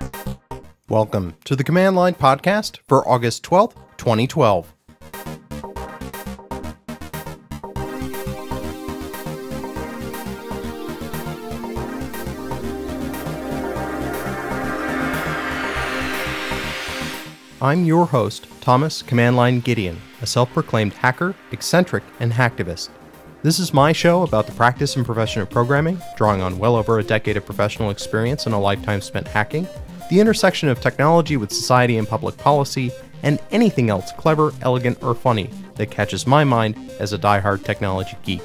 Welcome to the Command Line Podcast for August 12th, 2012. I'm your host, Thomas Command Line Gideon, a self-proclaimed hacker, eccentric, and hacktivist. This is my show about the practice and profession of programming, drawing on well over a decade of professional experience and a lifetime spent hacking, the intersection of technology with society and public policy, and anything else clever, elegant, or funny that catches my mind as a diehard technology geek.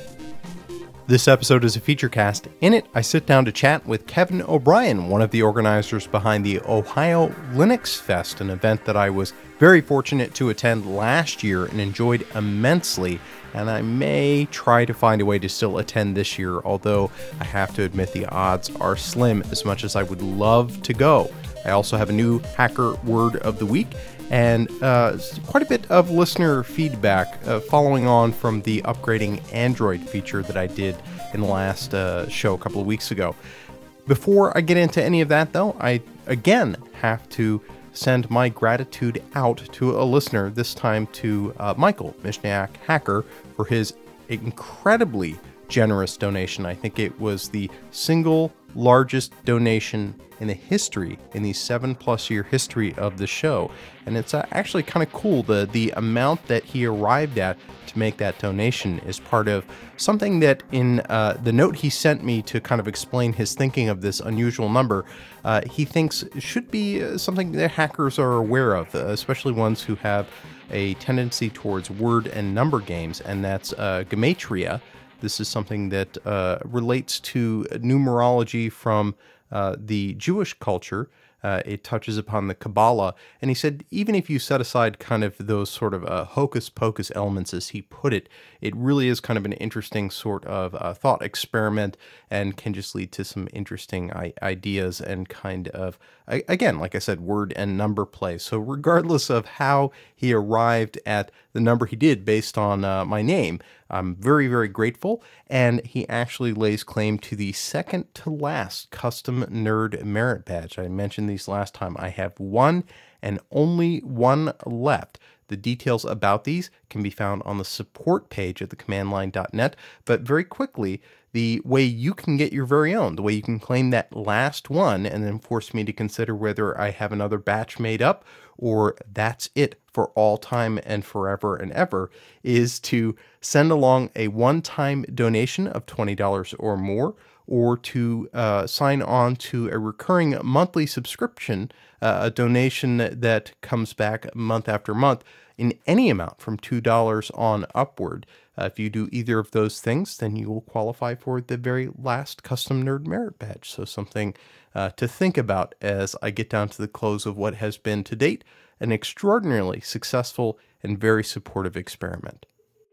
This episode is a feature cast. In it, I sit down to chat with Kevin O'Brien, one of the organizers behind the Ohio Linux Fest, an event that I was very fortunate to attend last year and enjoyed immensely, and I may try to find a way to still attend this year, although I have to admit the odds are slim as much as I would love to go. I also have a new hacker word of the week, and quite a bit of listener feedback following on from the upgrading Android feature that I did in the last show a couple of weeks ago. Before I get into any of that, though, I again have to send my gratitude out to a listener, this time to Michael Mishniak Hacker, for his incredibly generous donation. I think it was the single largest donation in the history, in the 7+ year history of the show. And it's actually kind of cool. The amount that he arrived at to make that donation is part of something that in the note he sent me to kind of explain his thinking of this unusual number, he thinks should be something that hackers are aware of, especially ones who have a tendency towards word and number games, and that's gematria. This is something that relates to numerology from the Jewish culture. It touches upon the Kabbalah. And he said, even if you set aside kind of those sort of hocus pocus elements, as he put it, it really is kind of an interesting sort of thought experiment and can just lead to some interesting ideas and kind of, again, like I said, word and number play. So regardless of how he arrived at the number he did based on my name, I'm very, very grateful. And he actually lays claim to the second to last custom nerd merit badge. I mentioned these last time. I have one and only one left. The details about these can be found on the support page at thecommandline.net. But very quickly, the way you can get your very own, the way you can claim that last one and then force me to consider whether I have another batch made up or that's it for all time and forever and ever, is to send along a one-time donation of $20 or more, or to sign on to a recurring monthly subscription, a donation that comes back month after month in any amount from $2 on upward. If you do either of those things, then you will qualify for the very last custom nerd merit badge. So something to think about as I get down to the close of what has been to date an extraordinarily successful and very supportive experiment.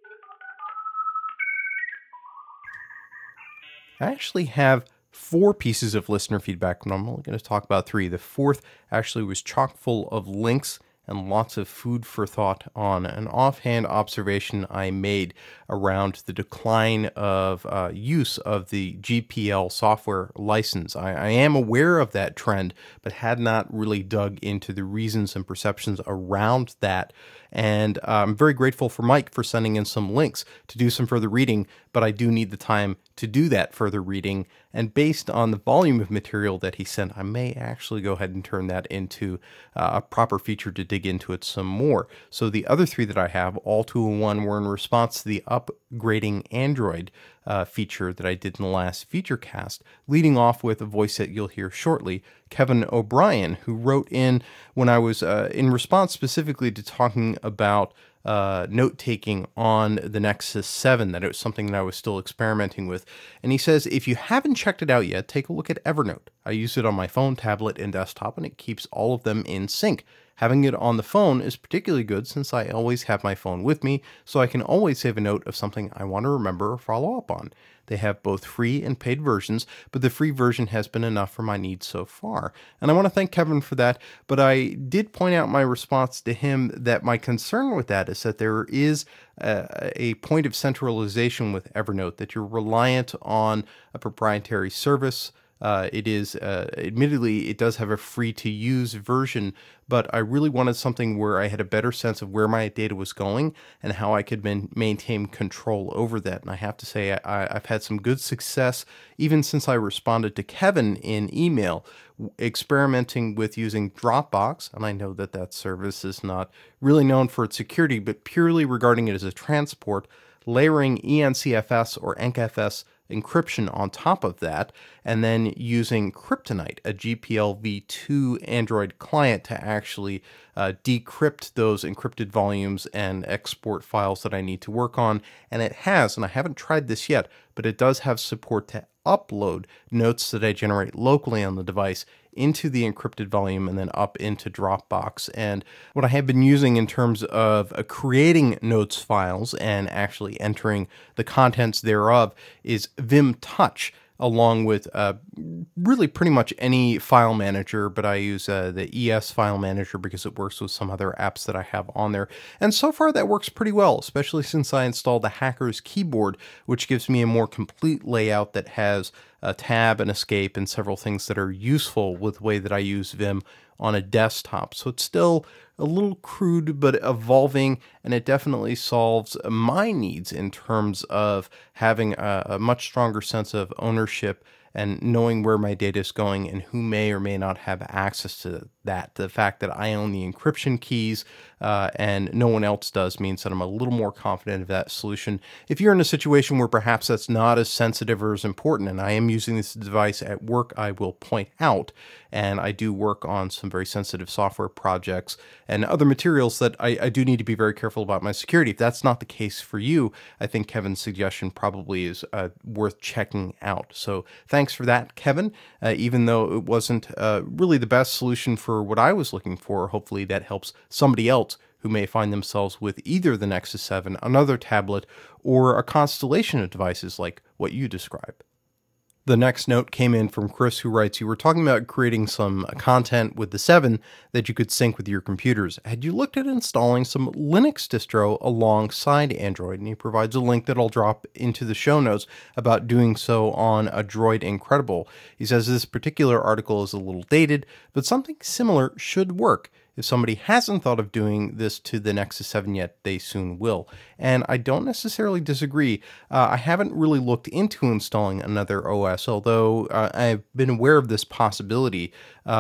I actually have 4 pieces of listener feedback, but I'm only going to talk about 3. The 4th actually was chock full of links and lots of food for thought on an offhand observation I made around the decline of use of the GPL software license. I am aware of that trend, but had not really dug into the reasons and perceptions around that. And I'm very grateful for Mike for sending in some links to do some further reading, but I do need the time to do that further reading. And based on the volume of material that he sent, I may actually go ahead and turn that into a proper feature to dig into it some more. So the other 3 that I have, all 2 in one, were in response to the upgrading Android feature that I did in the last feature cast, leading off with a voice that you'll hear shortly, Kevin O'Brien, who wrote in when I was in response specifically to talking about note-taking on the Nexus 7, that it was something that I was still experimenting with. And he says, if you haven't checked it out yet, take a look at Evernote. I use it on my phone, tablet, and desktop, and it keeps all of them in sync. Having it on the phone is particularly good since I always have my phone with me, so I can always save a note of something I want to remember or follow up on. They have both free and paid versions, but the free version has been enough for my needs so far. And I want to thank Kevin for that, but I did point out my response to him that my concern with that is that there is a point of centralization with Evernote, that you're reliant on a proprietary service It is, admittedly, it does have a free to use version, but I really wanted something where I had a better sense of where my data was going and how I could maintain control over that. And I have to say, I've had some good success, even since I responded to Kevin in email, experimenting with using Dropbox. And I know that that service is not really known for its security, but purely regarding it as a transport, layering ENCFS or ENCFS encryption on top of that, and then using Kryptonite, a GPL v2 client, to actually decrypt those encrypted volumes and export files that I need to work on. And it has, and I haven't tried this yet, but it does have support to upload notes that I generate locally on the device into the encrypted volume and then up into Dropbox. And what I have been using in terms of creating notes files and actually entering the contents thereof is Vim Touch, along with really pretty much any file manager, but I use the ES file manager because it works with some other apps that I have on there. And so far that works pretty well, especially since I installed the Hacker's Keyboard, which gives me a more complete layout that has a tab and escape and several things that are useful with the way that I use Vim on a desktop. So it's still a little crude, but evolving, and it definitely solves my needs in terms of having a much stronger sense of ownership and knowing where my data is going and who may or may not have access to that. The fact that I own the encryption keys and no one else does means that I'm a little more confident of that solution. If you're in a situation where perhaps that's not as sensitive or as important, and I am using this device at work, I will point out, and I do work on some very sensitive software projects and other materials that I do need to be very careful about my security. If that's not the case for you, I think Kevin's suggestion probably is worth checking out. So thanks for that, Kevin. Even though it wasn't really the best solution for what I was looking for, hopefully that helps somebody else who may find themselves with either the Nexus 7, another tablet, or a constellation of devices like what you described. The next note came in from Chris, who writes, you were talking about creating some content with the 7 that you could sync with your computers. Had you looked at installing some Linux distro alongside Android? And he provides a link that I'll drop into the show notes about doing so on a Droid Incredible. He says this particular article is a little dated, but something similar should work. If somebody hasn't thought of doing this to the Nexus 7 yet, they soon will. And I don't necessarily disagree. I haven't really looked into installing another OS, although I've been aware of this possibility.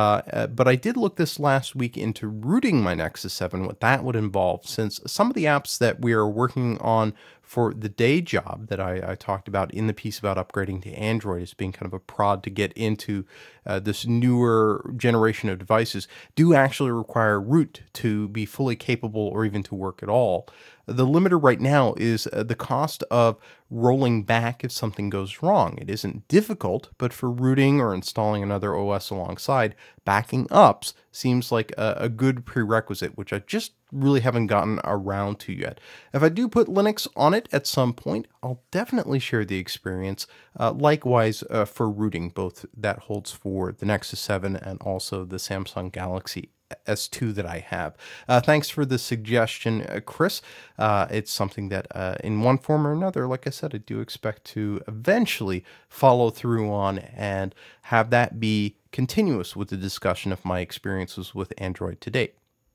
But I did look this last week into rooting my Nexus 7, what that would involve, since some of the apps that we are working on for the day job that I talked about in the piece about upgrading to Android as being kind of a prod to get into this newer generation of devices do actually require root to be fully capable or even to work at all. The limiter right now is the cost of rolling back if something goes wrong. It isn't difficult, but for rooting or installing another OS alongside, backing ups seems like a good prerequisite, which I just really haven't gotten around to yet. If I do put Linux on it at some point, I'll definitely share the experience. Likewise, for rooting, both that holds for the Nexus 7 and also the Samsung Galaxy S2 that I have. Thanks for the suggestion, Chris. It's something that in one form or another, like I said, I do expect to eventually follow through on and have that be continuous with the discussion of my experiences with Android to date.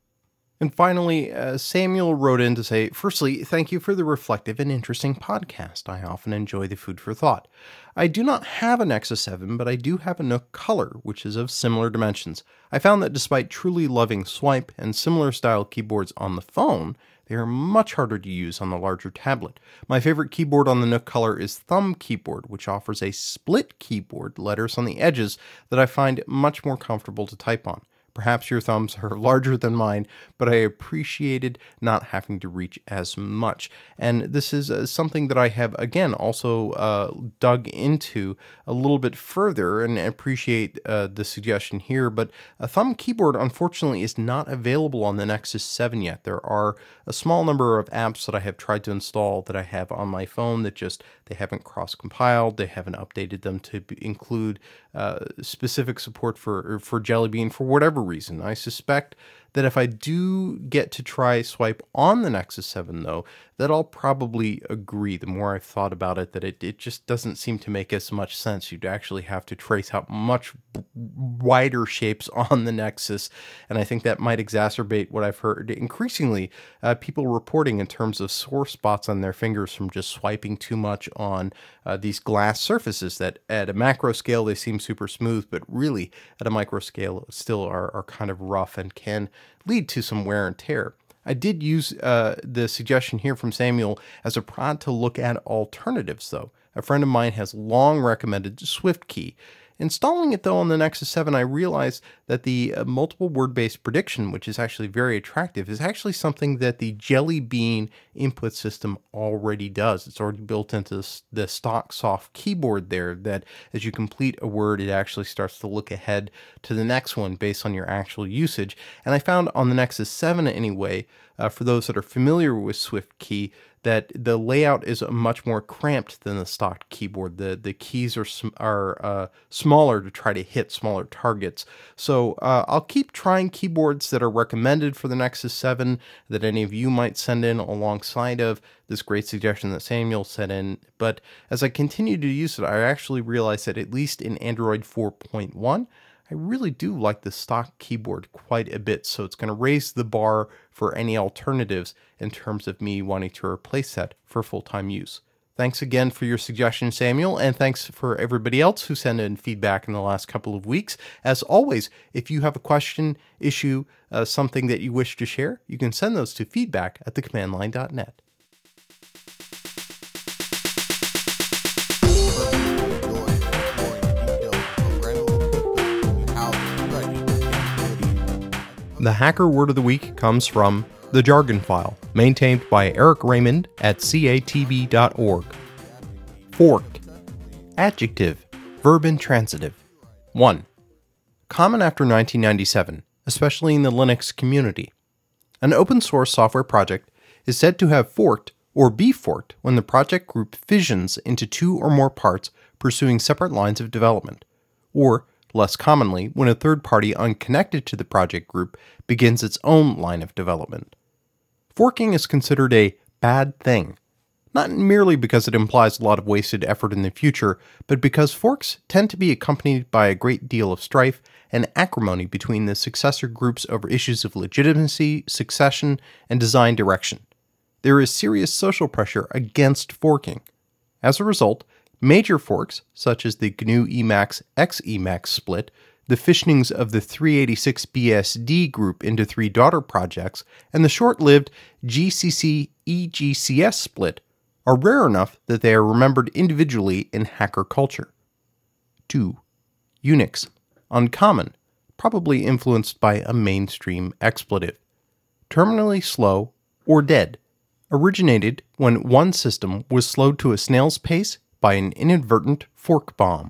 And finally, Samuel wrote in to say, firstly, thank you for the reflective and interesting podcast. I often enjoy the food for thought. I do not have a Nexus 7, but I do have a Nook Color, which is of similar dimensions. I found that despite truly loving Swipe and similar style keyboards on the phone, they are much harder to use on the larger tablet. My favorite keyboard on the Nook Color is Thumb Keyboard, which offers a split keyboard, letters on the edges, that I find much more comfortable to type on. Perhaps your thumbs are larger than mine, but I appreciated not having to reach as much. And this is something that I have, again, also dug into a little bit further and appreciate the suggestion here. But a thumb keyboard, unfortunately, is not available on the Nexus 7 yet. There are a small number of apps that I have tried to install that I have on my phone that they haven't cross-compiled. They haven't updated them to include specific support for Jelly Bean for whatever reason. I suspect that if I do get to try swipe on the Nexus 7 though, that I'll probably agree, the more I've thought about it, that it just doesn't seem to make as much sense. You'd actually have to trace out much wider shapes on the Nexus, and I think that might exacerbate what I've heard increasingly people reporting in terms of sore spots on their fingers from just swiping too much on these glass surfaces that at a macro scale they seem super smooth, but really at a micro scale still are kind of rough and can lead to some wear and tear. I did use the suggestion here from Samuel as a prod to look at alternatives, though. A friend of mine has long recommended SwiftKey. Installing it, though, on the Nexus 7, I realized that the multiple word-based prediction, which is actually very attractive, is actually something that the Jelly Bean input system already does. It's already built into the stock soft keyboard there, that as you complete a word, it actually starts to look ahead to the next one based on your actual usage. And I found on the Nexus 7 anyway, for those that are familiar with SwiftKey, that the layout is much more cramped than the stock keyboard. The keys are smaller to try to hit smaller targets. So I'll keep trying keyboards that are recommended for the Nexus 7 that any of you might send in alongside of this great suggestion that Samuel sent in. But as I continue to use it, I actually realized that at least in Android 4.1, I really do like the stock keyboard quite a bit, so it's going to raise the bar for any alternatives in terms of me wanting to replace that for full-time use. Thanks again for your suggestion, Samuel, and thanks for everybody else who sent in feedback in the last couple of weeks. As always, if you have a question, issue, something that you wish to share, you can send those to feedback@thecommandline.net. The Hacker Word of the Week comes from The Jargon File, maintained by Eric Raymond at catb.org. Fork. Adjective. Verb intransitive. 1. Common after 1997, especially in the Linux community. An open source software project is said to have forked or be forked when the project group fissions into two or more parts pursuing separate lines of development, or less commonly, when a third party unconnected to the project group begins its own line of development. Forking is considered a bad thing, not merely because it implies a lot of wasted effort in the future, but because forks tend to be accompanied by a great deal of strife and acrimony between the successor groups over issues of legitimacy, succession, and design direction. There is serious social pressure against forking. As a result, major forks, such as the GNU Emacs X Emacs split, the fissionings of the 386BSD group into three daughter projects, and the short-lived GCC EGCS split, are rare enough that they are remembered individually in hacker culture. 2. Unix. Uncommon, probably influenced by a mainstream expletive. Terminally slow or dead. Originated when one system was slowed to a snail's pace by an inadvertent fork bomb.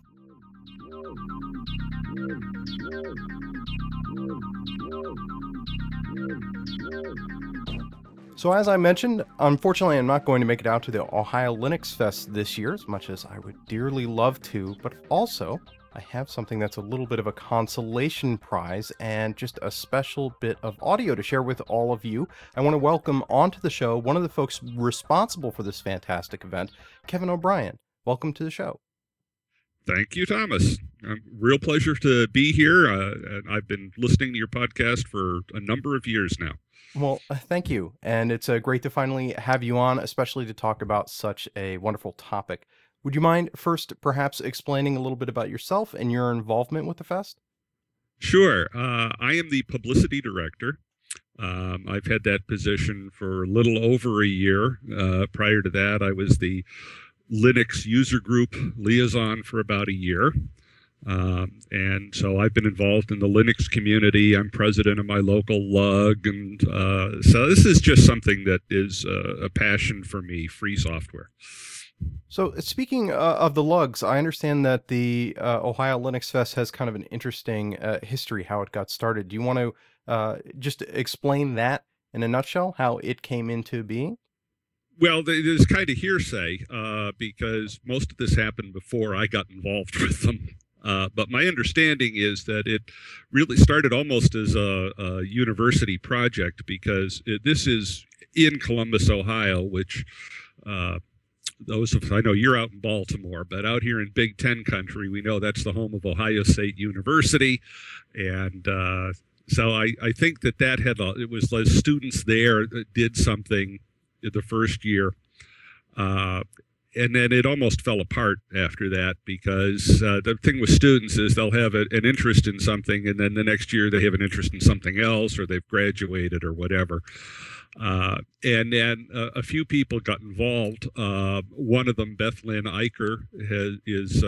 So as I mentioned, unfortunately I'm not going to make it out to the Ohio Linux Fest this year, as much as I would dearly love to, but also I have something that's a little bit of a consolation prize and just a special bit of audio to share with all of you. I want to welcome onto the show one of the folks responsible for this fantastic event, Kevin O'Brien. Welcome to the show. Thank you, Thomas. Real pleasure to be here. I've been listening to your podcast for a number of years now. Well, thank you. And it's great to finally have you on, especially to talk about such a wonderful topic. Would you mind first perhaps explaining a little bit about yourself and your involvement with the fest? Sure. I am the publicity director. I've had that position for a little over a year. Prior to that, I was the Linux user group liaison for about a year. And so I've been involved in the Linux community. I'm president of my local LUG. And so this is just something that is a passion for me, free software. So speaking of the LUGs, I understand that the Ohio Linux Fest has kind of an interesting history, how it got started. Do you want to just explain that in a nutshell, how it came into being? Well, there's kind of hearsay because most of this happened before I got involved with them. But my understanding is that it really started almost as a university project because this is in Columbus, Ohio, which those of I know you're out in Baltimore, but out here in Big Ten country, we know that's the home of Ohio State University, and so I think that it was the students there that did something the first year. And then it almost fell apart after that because the thing with students is they'll have an interest in something, and then the next year they have an interest in something else, or they've graduated or whatever. And then a few people got involved. One of them, Beth Lynn Eicher, is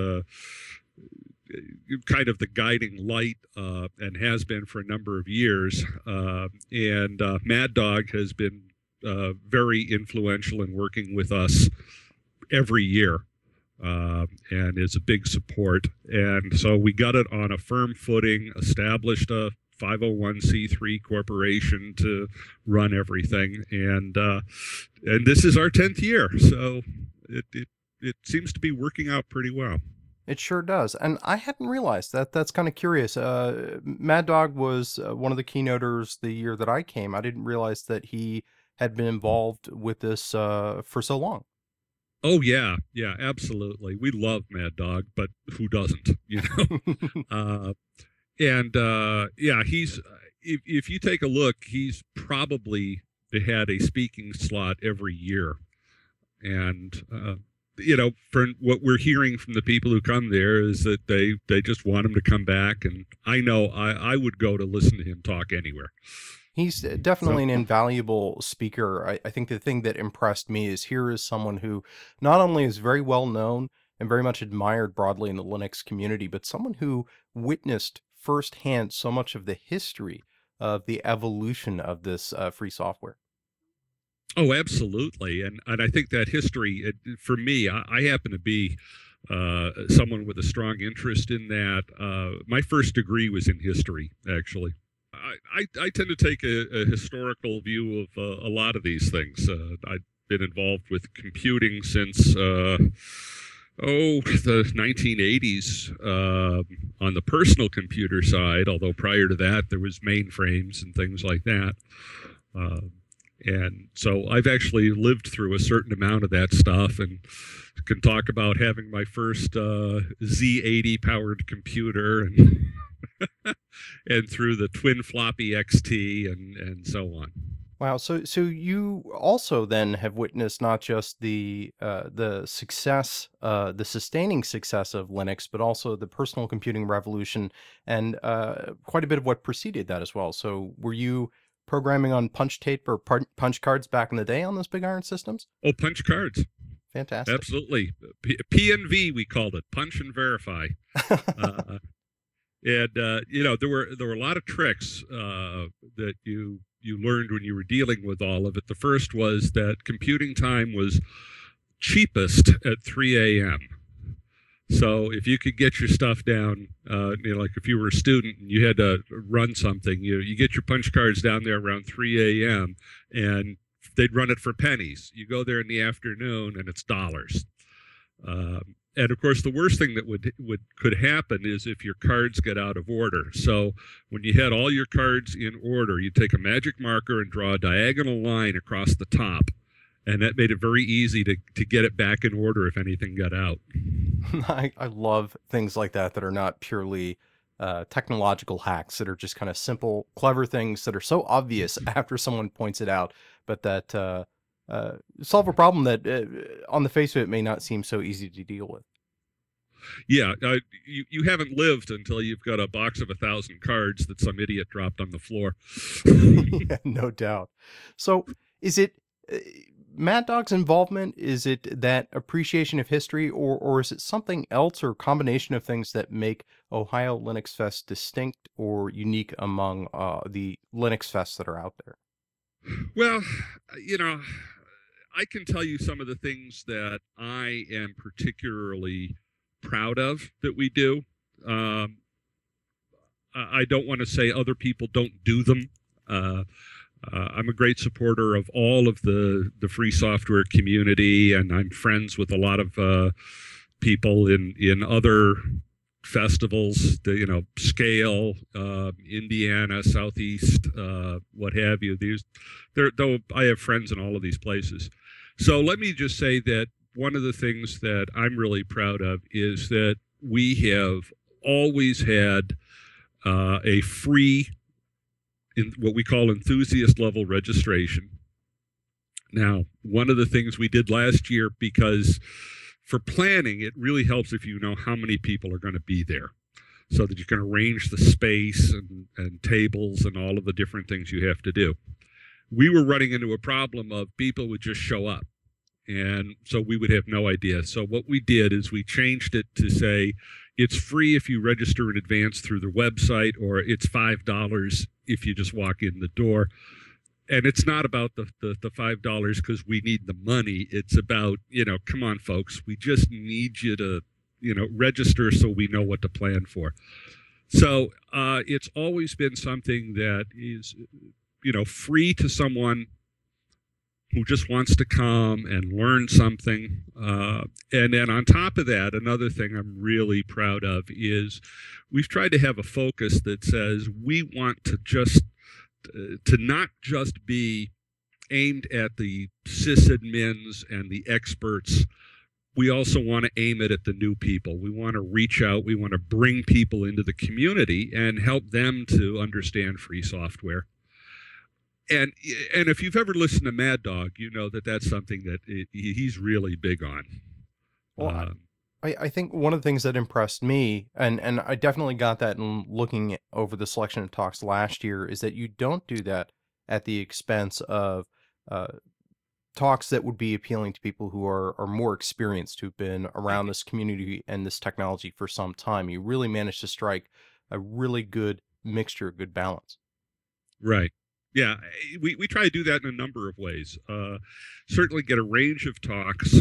kind of the guiding light and has been for a number of years. And Mad Dog has been very influential in working with us every year and is a big support. And so we got it on a firm footing, established a 501c3 corporation to run everything, and this is our 10th year, so it seems to be working out pretty well. It sure does. And I hadn't realized that. That's kind of curious. Mad Dog was one of the keynoters the year that I came. I didn't realize that he had been involved with this for so long. Oh, yeah, absolutely. We love Mad Dog, but who doesn't, you know? And he's if you take a look, he's probably had a speaking slot every year. And, for what we're hearing from the people who come there is that they just want him to come back. And I know I would go to listen to him talk anywhere. He's definitely an invaluable speaker. I think the thing that impressed me is here is someone who not only is very well known and very much admired broadly in the Linux community, but someone who witnessed firsthand so much of the history of the evolution of this free software. Oh, absolutely. And I think that history, for me, I happen to be someone with a strong interest in that. My first degree was in history, actually. I tend to take a historical view of a lot of these things. I've been involved with computing since the 1980s on the personal computer side, although prior to that there was mainframes and things like that. And so I've actually lived through a certain amount of that stuff and can talk about having my first Z80 powered computer and and through the twin floppy XT and so on. Wow. So you also then have witnessed not just the success, the sustaining success of Linux, but also the personal computing revolution and quite a bit of what preceded that as well. So were you programming on punch tape or punch cards back in the day on those big iron systems? Oh, punch cards. Fantastic. Absolutely. P&V, we called it, punch and verify. And there were a lot of tricks that you learned when you were dealing with all of it. The first was that computing time was cheapest at 3 a.m. So if you could get your stuff down, like if you were a student and you had to run something, you get your punch cards down there around 3 a.m. and they'd run it for pennies. You go there in the afternoon and it's dollars. And of course, the worst thing that could happen is if your cards get out of order. So when you had all your cards in order, you take a magic marker and draw a diagonal line across the top, and that made it very easy to get it back in order if anything got out. I love things like that are not purely technological hacks, that are just kind of simple, clever things that are so obvious after someone points it out, but that solve a problem that on the face of it may not seem so easy to deal with. Yeah, you haven't lived until you've got a box of 1,000 cards that some idiot dropped on the floor. Yeah, no doubt. So is it Mad Dog's involvement? Is it that appreciation of history, or is it something else, or a combination of things that make Ohio Linux Fest distinct or unique among the Linux Fests that are out there? Well, I can tell you some of the things that I am particularly proud of that we do. I don't want to say other people don't do them. I'm a great supporter of all of the free software community, and I'm friends with a lot of people in other festivals, Scale, Indiana, Southeast, what have you. Though I have friends in all of these places. So let me just say that one of the things that I'm really proud of is that we have always had a free, in what we call enthusiast level registration. Now, one of the things we did last year, because for planning, it really helps if you know how many people are going to be there so that you can arrange the space and tables and all of the different things you have to do. We were running into a problem of people would just show up, and so we would have no idea. So what we did is we changed it to say it's free if you register in advance through the website, or it's $5 if you just walk in the door. And it's not about the $5 because we need the money. It's about, come on, folks, we just need you to, register so we know what to plan for. So it's always been something that is, free to someone who just wants to come and learn something. And then on top of that, another thing I'm really proud of is we've tried to have a focus that says we want to not just be aimed at the sysadmins and the experts. We also want to aim it at the new people. We want to reach out. We want to bring people into the community and help them to understand free software. And if you've ever listened to Mad Dog, you know that that's something that he's really big on. Well, I think one of the things that impressed me, and I definitely got that in looking over the selection of talks last year, is that you don't do that at the expense of talks that would be appealing to people who are more experienced, who've been around this community and this technology for some time. You really managed to strike a really good mixture, good balance. Right. Yeah, we try to do that in a number of ways. Certainly get a range of talks.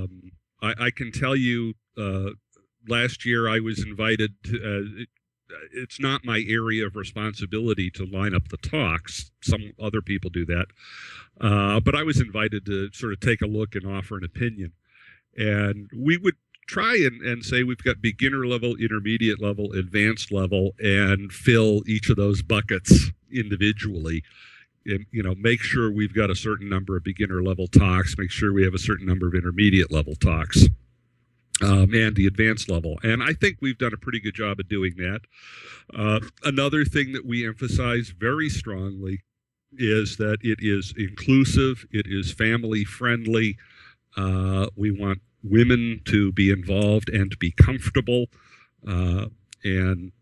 I can tell you, last year I was invited to, it's not my area of responsibility to line up the talks. Some other people do that. But I was invited to sort of take a look and offer an opinion. And we would try and say we've got beginner level, intermediate level, advanced level, and fill each of those buckets individually. And, make sure we've got a certain number of beginner level talks, make sure we have a certain number of intermediate level talks, and the advanced level. And I think we've done a pretty good job of doing that. Another thing that we emphasize very strongly is that it is inclusive, it is family friendly. We want women to be involved and to be comfortable. And,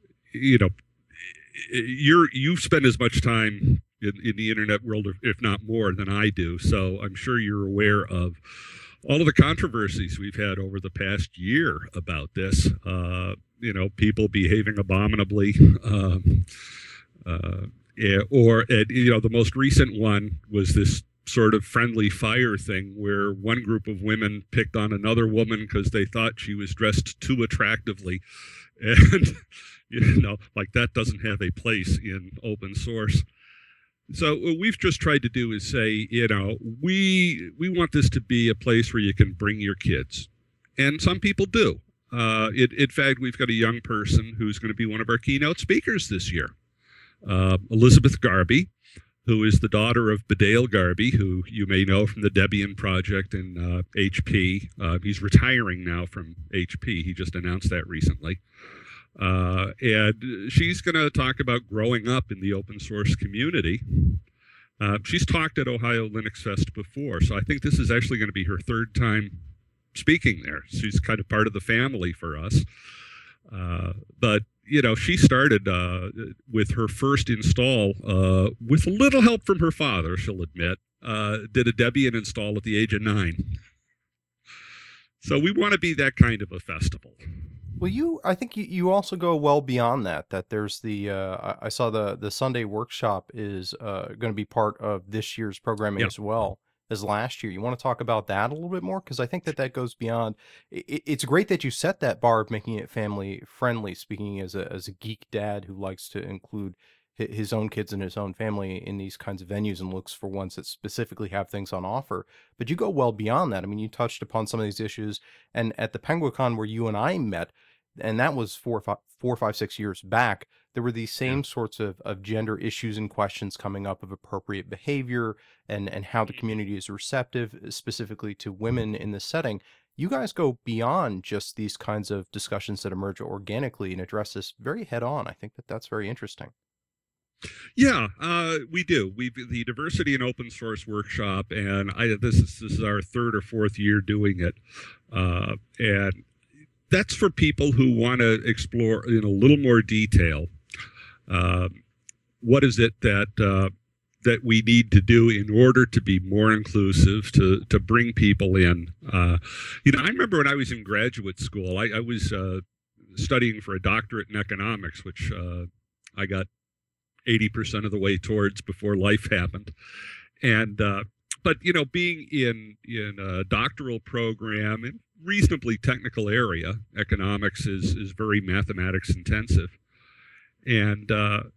you spend as much time in the internet world, if not more, than I do. So I'm sure you're aware of all of the controversies we've had over the past year about this. People behaving abominably, the most recent one was this sort of friendly fire thing where one group of women picked on another woman because they thought she was dressed too attractively, and like that doesn't have a place in open source. So what we've just tried to do is say, we want this to be a place where you can bring your kids. And some people do. In fact, we've got a young person who's going to be one of our keynote speakers this year. Elizabeth Garby, who is the daughter of Badale Garby, who you may know from the Debian project in HP. He's retiring now from HP. He just announced that recently. And she's going to talk about growing up in the open source community. She's talked at Ohio Linux Fest before, so I think this is actually going to be her third time speaking there. She's kind of part of the family for us. But, she started with her first install with a little help from her father, she'll admit, did a Debian install at the age of 9. So we want to be that kind of a festival. Well, I think you also go well beyond that. That there's I saw the Sunday workshop is going to be part of this year's programming as well as last year. You want to talk about that a little bit more? Because I think that goes beyond. It's great that you set that bar of making it family friendly. Speaking as a geek dad who likes to include his own kids and his own family in these kinds of venues and looks for ones that specifically have things on offer. But you go well beyond that. I mean, you touched upon some of these issues, and at the PenguinCon where you and I met, and that was 4, 5, 6 years back, there were these Yeah. same sorts of gender issues and questions coming up of appropriate behavior and how the community is receptive, specifically to women in this setting. You guys go beyond just these kinds of discussions that emerge organically and address this very head on. I think that that's very interesting. Yeah, we do. We the diversity and open source workshop, and this is our third or fourth year doing it, and that's for people who want to explore in a little more detail. What is it that we need to do in order to be more inclusive, to bring people in? I remember when I was in graduate school, I was studying for a doctorate in economics, which I got 80% of the way towards before life happened. And but being in a doctoral program in reasonably technical area, economics is very mathematics intensive. And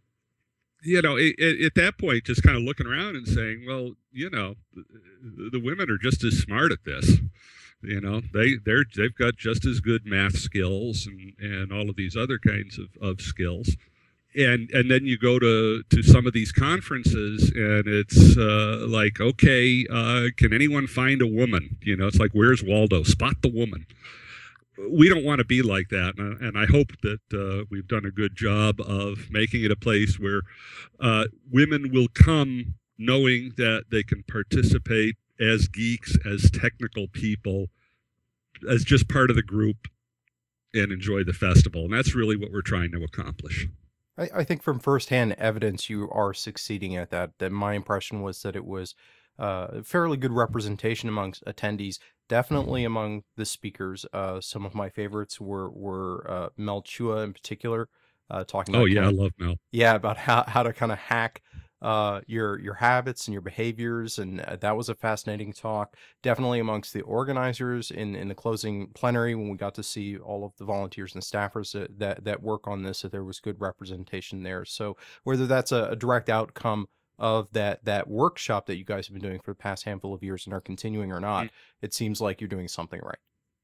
at that point, just kind of looking around and saying, well, the women are just as smart at this. They've got just as good math skills and all of these other kinds of skills. And then you go to some of these conferences, and it's like, okay, can anyone find a woman? It's like, where's Waldo? Spot the woman. We don't want to be like that, and I hope that we've done a good job of making it a place where women will come knowing that they can participate as geeks, as technical people, as just part of the group, and enjoy the festival. And that's really what we're trying to accomplish. I think from firsthand evidence, you are succeeding at that. That my impression was that it was fairly good representation amongst attendees. Definitely among the speakers. Some of my favorites were Mel Chua in particular, talking about I love Mel. about how to kind of hack your habits and your behaviors, and that was a fascinating talk. Definitely amongst the organizers in the closing plenary, when we got to see all of the volunteers and staffers that work on this, that there was good representation there. So whether that's a direct outcome of that workshop that you guys have been doing for the past handful of years and are continuing or not, it seems like you're doing something right.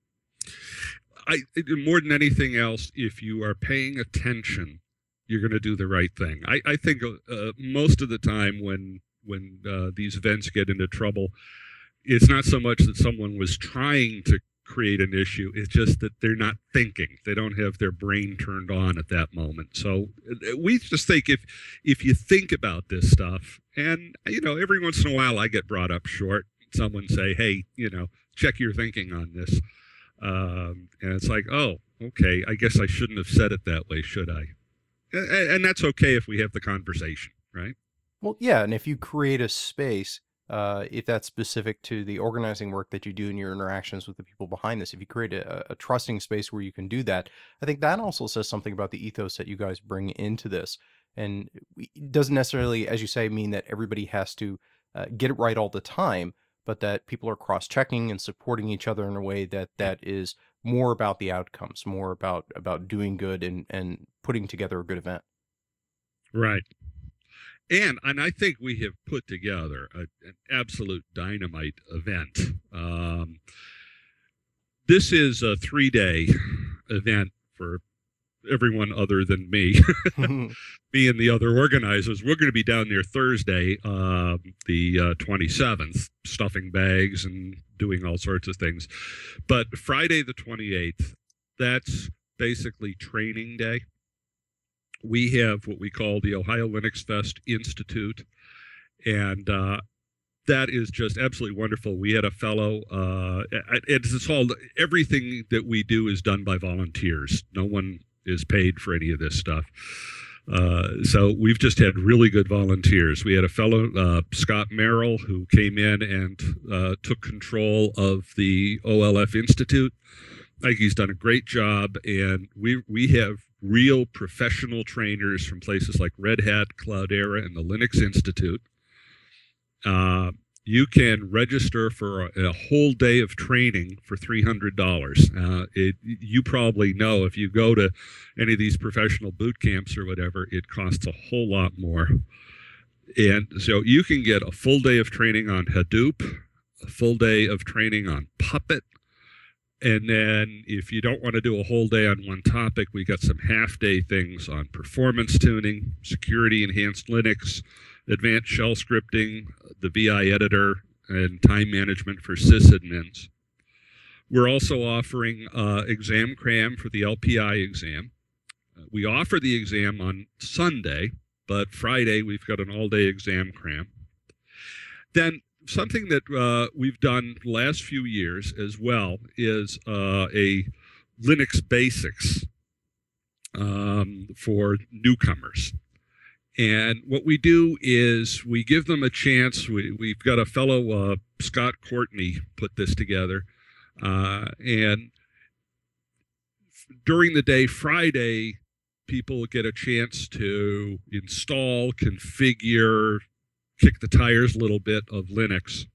More than anything else, if you are paying attention, you're going to do the right thing. I think most of the time when these events get into trouble, it's not so much that someone was trying to create an issue. It's just that they're not thinking. They don't have their brain turned on at that moment. So we just think if you think about this stuff, and every once in a while I get brought up short. Someone say, hey, check your thinking on this. And it's like, oh, okay, I guess I shouldn't have said it that way, should I? And that's okay if we have the conversation, right? Well, yeah, and if you create a space, if that's specific to the organizing work that you do in your interactions with the people behind this, if you create a trusting space where you can do that, I think that also says something about the ethos that you guys bring into this. And it doesn't necessarily, as you say, mean that everybody has to get it right all the time, but that people are cross-checking and supporting each other in a way that is more about the outcomes, more about doing good and putting together a good event. Right. And I think we have put together an absolute dynamite event. This is a 3-day event for everyone other than me. Me and the other organizers. We're going to be down there Thursday, the 27th, stuffing bags and doing all sorts of things. But Friday the 28th, that's basically training day. We have what we call the Ohio Linux Fest Institute, and that is just absolutely wonderful. We had a fellow, it's all, everything that we do is done by volunteers. No one is paid for any of this stuff. So we've just had really good volunteers. We had a fellow, Scott Merrill, who came in and took control of the OLF Institute. I think he's done a great job, and we have real professional trainers from places like Red Hat, Cloudera, and the Linux Institute. You can register for a whole day of training for $300. You probably know if you go to any of these professional boot camps or whatever, it costs a whole lot more. And so you can get a full day of training on Hadoop, a full day of training on Puppet, And then if you don't want to do a whole day on one topic, we got some half-day things on performance tuning, security enhanced Linux, advanced shell scripting, the VI editor, and time management for sysadmins. We're also offering exam cram for the LPI exam. We offer the exam on Sunday, but Friday we've got an all-day exam cram. Then something that we've done the last few years as well is a Linux basics for newcomers. And what we do is we give them a chance. We've got a fellow, Scott Courtney, put this together. And during the day, Friday, people get a chance to install, configure, kick the tires a little bit of Linux.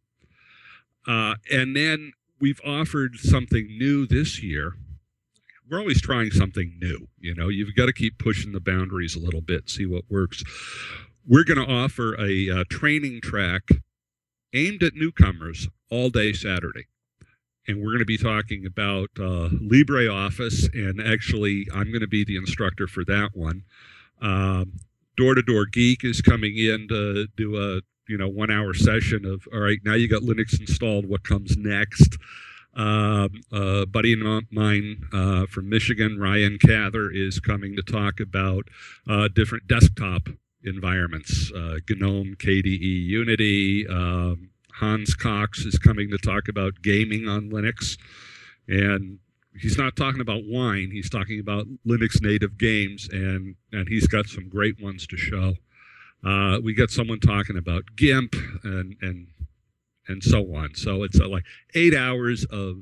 And then we've offered something new this year. We're always trying something new. You know, you've got to keep pushing the boundaries a little bit, see what works. We're going to offer a training track aimed at newcomers all day Saturday. And we're going to be talking about LibreOffice, and actually I'm going to be the instructor for that one. Door-to-Door Geek is coming in to do a 1 hour session of, all right, now you got Linux installed, what comes next? A buddy of mine from Michigan, Ryan Cather, is coming to talk about different desktop environments, GNOME, KDE, Unity. Hans Cox is coming to talk about gaming on Linux. And he's not talking about wine, he's talking about Linux native games, and he's got some great ones to show. We got someone talking about GIMP and so on. So it's like 8 hours of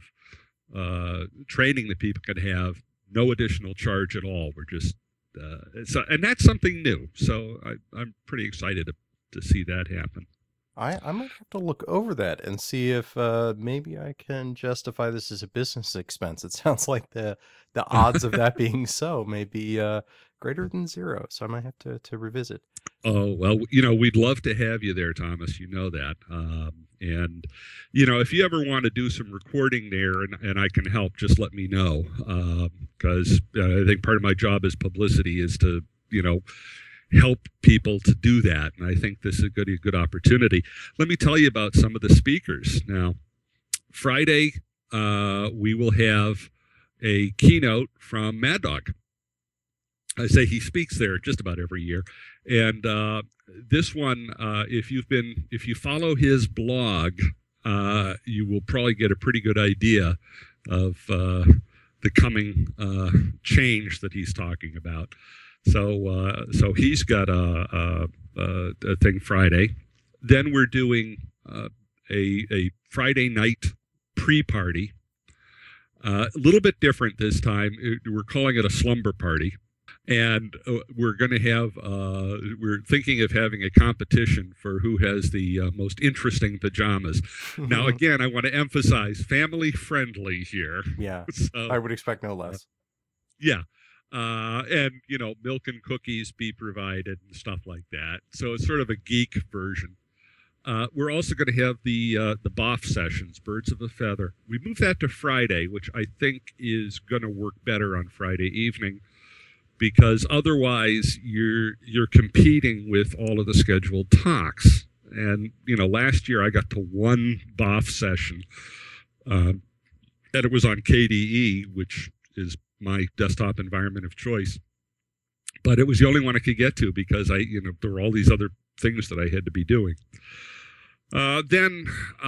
training that people can have, no additional charge at all. We're just, and that's something new. So I'm pretty excited to see that happen. I might have to look over that and see if maybe I can justify this as a business expense. It sounds like the odds of that being so may be greater than zero. So I might have to revisit. Oh, well, we'd love to have you there, Thomas. You know that. And, if you ever want to do some recording there and I can help, just let me know. Because I think part of my job as publicity is to, help people to do that. And I think this is a good opportunity. Let me tell you about some of the speakers. Now, Friday, we will have a keynote from Mad Dog. I say he speaks there just about every year. And this one, if you follow his blog, you will probably get a pretty good idea of the coming change that he's talking about. So he's got a thing Friday. Then we're doing a Friday night pre-party. A little bit different this time. We're calling it a slumber party. And we're going to have, we're thinking of having a competition for who has the most interesting pajamas. Now, again, I want to emphasize family friendly here. Yeah, so, I would expect no less. Yeah. And, milk and cookies be provided and stuff like that. So it's sort of a geek version. We're also going to have the BOF sessions, Birds of a Feather. We moved that to Friday, which I think is going to work better on Friday evening, because otherwise you're competing with all of the scheduled talks. And, last year I got to one BOF session, and it was on KDE, which is my desktop environment of choice. But it was the only one I could get to because there were all these other things that I had to be doing. Then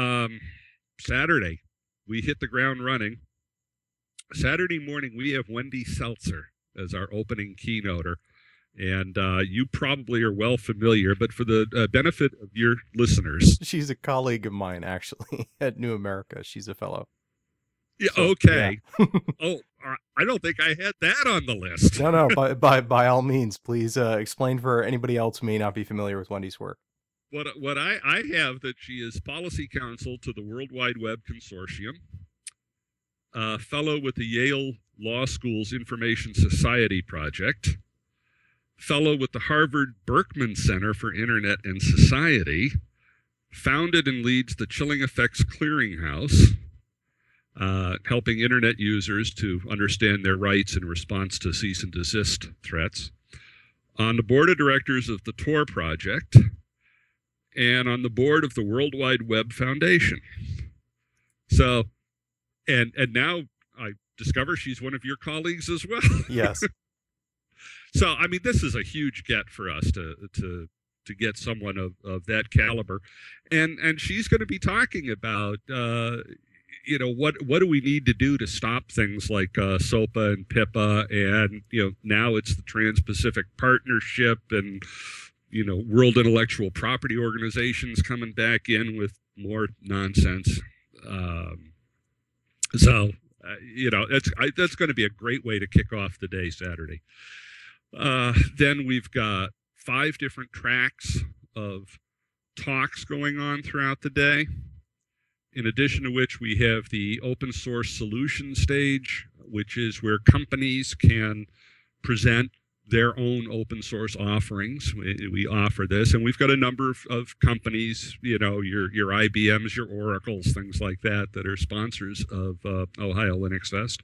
Saturday, we hit the ground running. Saturday morning, we have Wendy Seltzer as our opening keynoter. And you probably are well familiar, but for the benefit of your listeners. She's a colleague of mine, actually, at New America. She's a fellow. Yeah, so, okay. Yeah. Oh, I don't think I had that on the list. No, by all means, please explain for anybody else who may not be familiar with Wendy's work. What I have that she is policy counsel to the World Wide Web Consortium, fellow with the Yale Law School's Information Society Project, fellow with the Harvard Berkman Center for Internet and Society, founded and leads the Chilling Effects Clearinghouse, helping internet users to understand their rights in response to cease and desist threats, on the board of directors of the Tor Project, and on the board of the World Wide Web Foundation. So, and now I discover she's one of your colleagues as well. Yes. So, I mean, this is a huge get for us to get someone of that caliber, and she's going to be talking about what do we need to do to stop things like SOPA and PIPA, and now it's the Trans-Pacific Partnership, and World Intellectual Property Organizations coming back in with more nonsense. That's going to be a great way to kick off the day Saturday. Then we've got 5 different tracks of talks going on throughout the day, in addition to which we have the open source solution stage, which is where companies can present their own open source offerings. We offer this, and we've got a number of companies, your IBMs, your Oracles, things like that are sponsors of Ohio Linux Fest.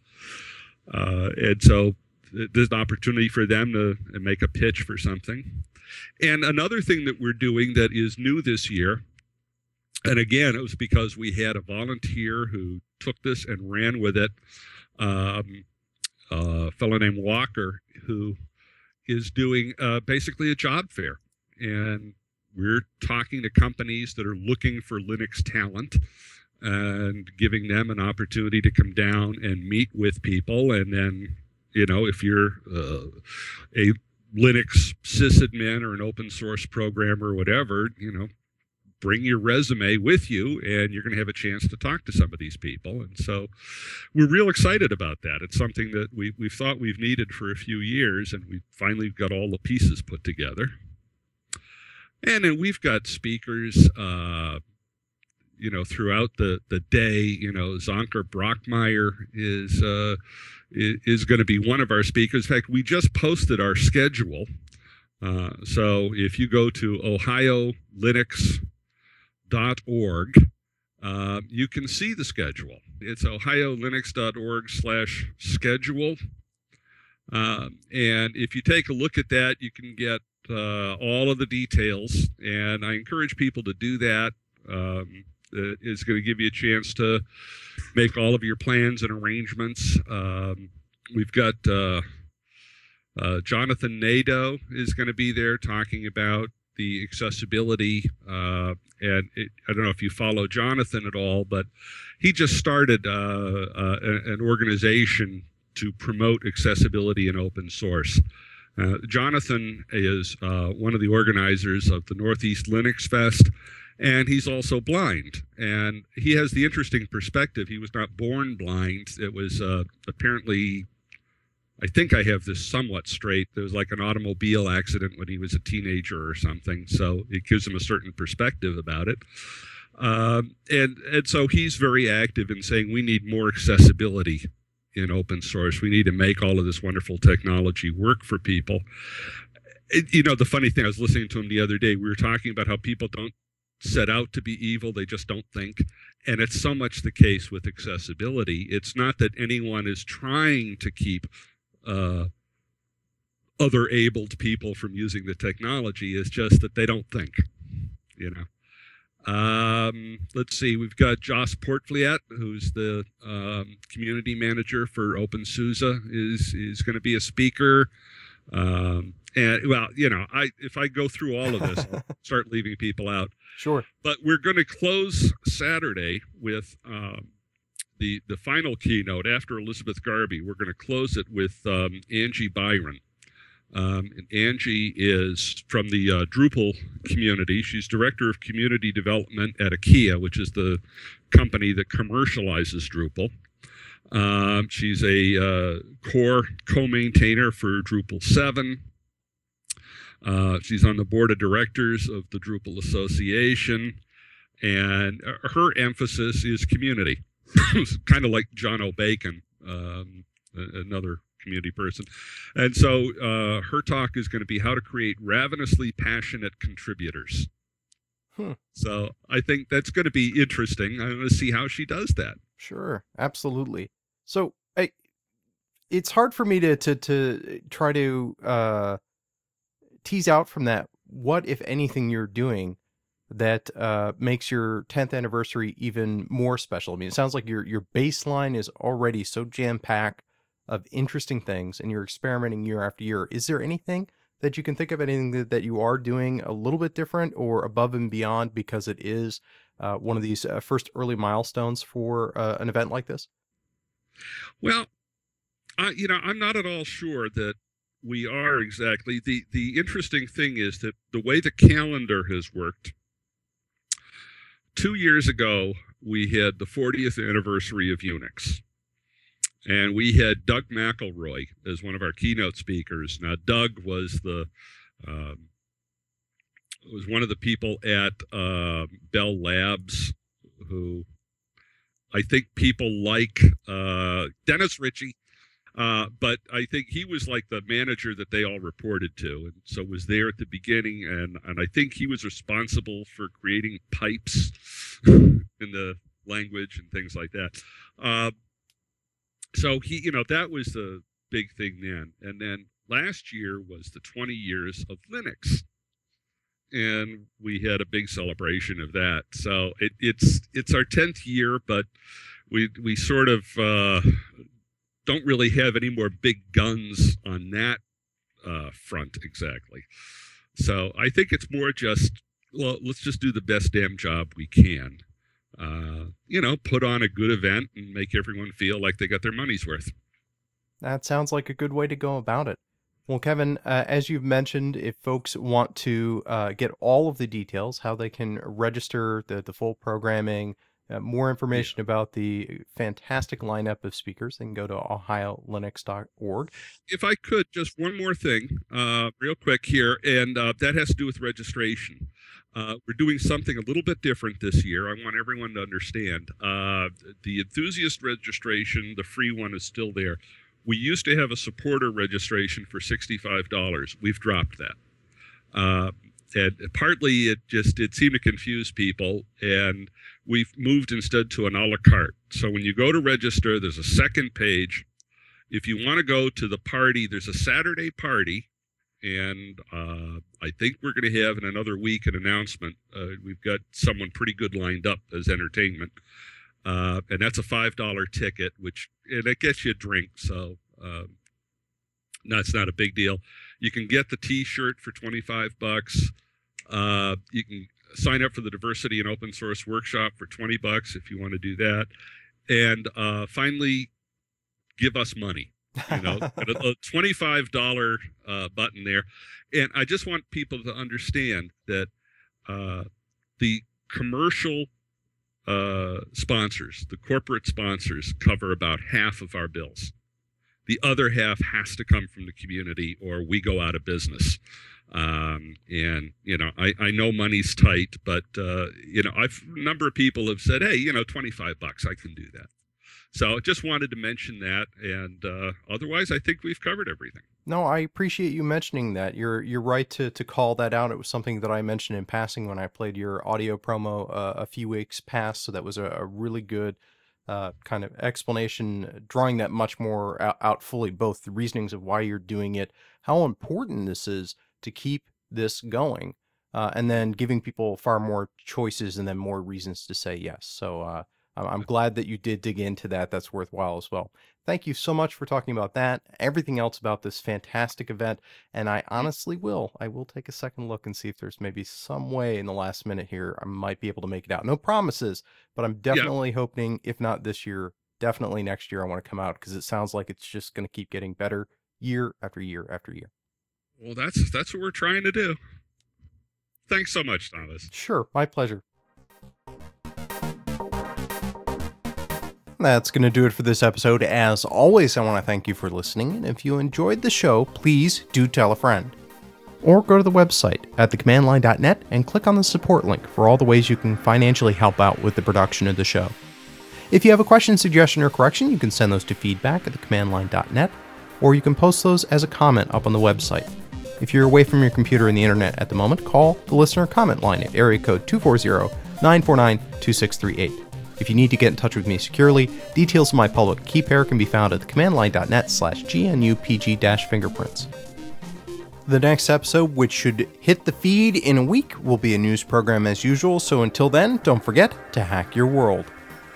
And so there's an opportunity for them to make a pitch for something. And another thing that we're doing that is new this year, and again, it was because we had a volunteer who took this and ran with it, a fellow named Walker, who is doing basically a job fair. And we're talking to companies that are looking for Linux talent and giving them an opportunity to come down and meet with people. And then, if you're a Linux sysadmin or an open source programmer or whatever, bring your resume with you, and you're going to have a chance to talk to some of these people. And so we're real excited about that. It's something that we've thought we've needed for a few years, and we finally got all the pieces put together. And then we've got speakers, throughout the day. Zonker Brockmeyer is going to be one of our speakers. In fact, we just posted our schedule. So if you go to ohiolinux.org, you can see the schedule. It's ohiolinux.org/schedule. And if you take a look at that, you can get all of the details. And I encourage people to do that. It is going to give you a chance to make all of your plans and arrangements. We've got Jonathan Nadeau is going to be there talking about the accessibility. I don't know if you follow Jonathan at all, but he just started an organization to promote accessibility in open source. Jonathan is one of the organizers of the Northeast Linux Fest, and he's also blind. And he has the interesting perspective. He was not born blind. It was apparently, I think I have this somewhat straight, there was like an automobile accident when he was a teenager or something. So it gives him a certain perspective about it. And so he's very active in saying we need more accessibility in open source. We need to make all of this wonderful technology work for people. The funny thing, I was listening to him the other day, we were talking about how people don't set out to be evil, they just don't think. And it's so much the case with accessibility. It's not that anyone is trying to keep other abled people from using the technology. It's just that they don't think, Let's see, we've got Joss Portfliet, who's the community manager for OpenSUSE, is going to be a speaker. And well, if I go through all of this, I'll start leaving people out. Sure. But we're going to close Saturday with the final keynote after Elizabeth Garby. We're going to close it with Angie Byron. And Angie is from the Drupal community. She's director of community development at IKEA, which is the company that commercializes Drupal. She's a core co-maintainer for Drupal 7. She's on the board of directors of the Drupal Association, and her emphasis is community. It's kind of like John O'Bacon, another community person. And so her talk is going to be how to create ravenously passionate contributors. So I think that's going to be interesting. I'm going to see how she does that. Sure, absolutely. So it's hard for me to try to tease out from that what, if anything, you're doing that makes your 10th anniversary even more special. I mean, it sounds like your baseline is already so jam-packed of interesting things, and you're experimenting year after year. Is there anything that you can think of, anything that you are doing a little bit different or above and beyond because it is one of these first early milestones for an event like this? Well, I'm not at all sure that we are exactly. The interesting thing is that the way the calendar has worked, 2 years ago, we had the 40th anniversary of Unix. And we had Doug McElroy as one of our keynote speakers. Now, Doug was was one of the people at Bell Labs who I think people like Dennis Ritchie, but I think he was like the manager that they all reported to, and so was there at the beginning, and I think he was responsible for creating pipes in the language and things like that. So he, that was the big thing then. And then last year was the 20 years of Linux, and we had a big celebration of that. So it's our 10th year, but we sort of don't really have any more big guns on that front exactly. So I think it's more just, well, let's just do the best damn job we can. Put on a good event and make everyone feel like they got their money's worth. That sounds like a good way to go about it. Well, Kevin, as you've mentioned, if folks want to get all of the details, how they can register the full programming, more information about the fantastic lineup of speakers, they can go to ohiolinux.org. If I could, just one more thing, real quick here, and that has to do with registration. We're doing something a little bit different this year. I want everyone to understand. The enthusiast registration, the free one, is still there. We used to have a supporter registration for $65. We've dropped that. And partly it seemed to confuse people, and we've moved instead to an a la carte. So when you go to register, there's a second page. If you want to go to the party, there's a Saturday party. And I think we're going to have in another week an announcement. We've got someone pretty good lined up as entertainment. And that's a $5 ticket, and it gets you a drink. So that's not a big deal. You can get the T-shirt for $25. You can sign up for the Diversity and Open Source Workshop for $20 if you want to do that. And finally, give us money. A $25 button there. And I just want people to understand that the commercial sponsors, the corporate sponsors, cover about half of our bills. The other half has to come from the community, or we go out of business. I know money's tight, but a number of people have said, hey, $25, I can do that. So just wanted to mention that, and otherwise I think we've covered everything. No, I appreciate you mentioning that. You're right to call that out. It was something that I mentioned in passing when I played your audio promo a few weeks past, so that was a really good kind of explanation, drawing that much more out fully, both the reasonings of why you're doing it, how important this is to keep this going, and then giving people far more choices and then more reasons to say yes. So I'm glad that you did dig into that. That's worthwhile as well. Thank you so much for talking about that, everything else about this fantastic event. And I honestly will take a second look and see if there's maybe some way in the last minute here I might be able to make it out. No promises, but I'm definitely hoping, if not this year, definitely next year I want to come out, because it sounds like it's just going to keep getting better year after year after year. Well, that's what we're trying to do. Thanks so much, Thomas. Sure, my pleasure. That's going to do it for this episode. As always, I want to thank you for listening, and if you enjoyed the show, please do tell a friend. Or go to the website at thecommandline.net and click on the support link for all the ways you can financially help out with the production of the show. If you have a question, suggestion, or correction, you can send those to feedback at thecommandline.net, or you can post those as a comment up on the website. If you're away from your computer and the internet at the moment, call the listener comment line at area code 240-949-2638. If you need to get in touch with me securely, details of my public key pair can be found at thecommandline.net/GNU-PG-fingerprints. The next episode, which should hit the feed in a week, will be a news program as usual, so until then, don't forget to hack your world.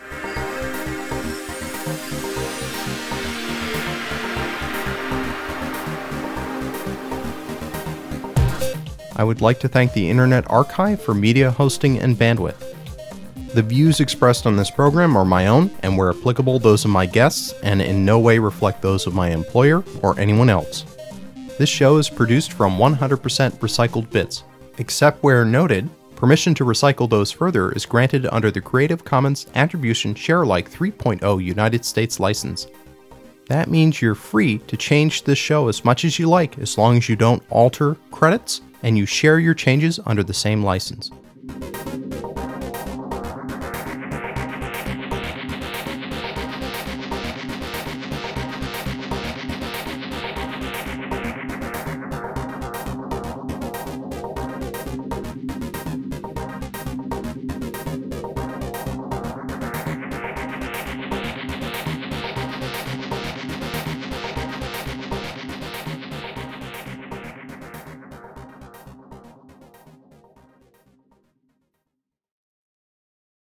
I would like to thank the Internet Archive for media hosting and bandwidth. The views expressed on this program are my own, and where applicable, those of my guests, and in no way reflect those of my employer or anyone else. This show is produced from 100% recycled bits. Except where noted, permission to recycle those further is granted under the Creative Commons Attribution Sharealike 3.0 United States license. That means you're free to change this show as much as you like, as long as you don't alter credits and you share your changes under the same license.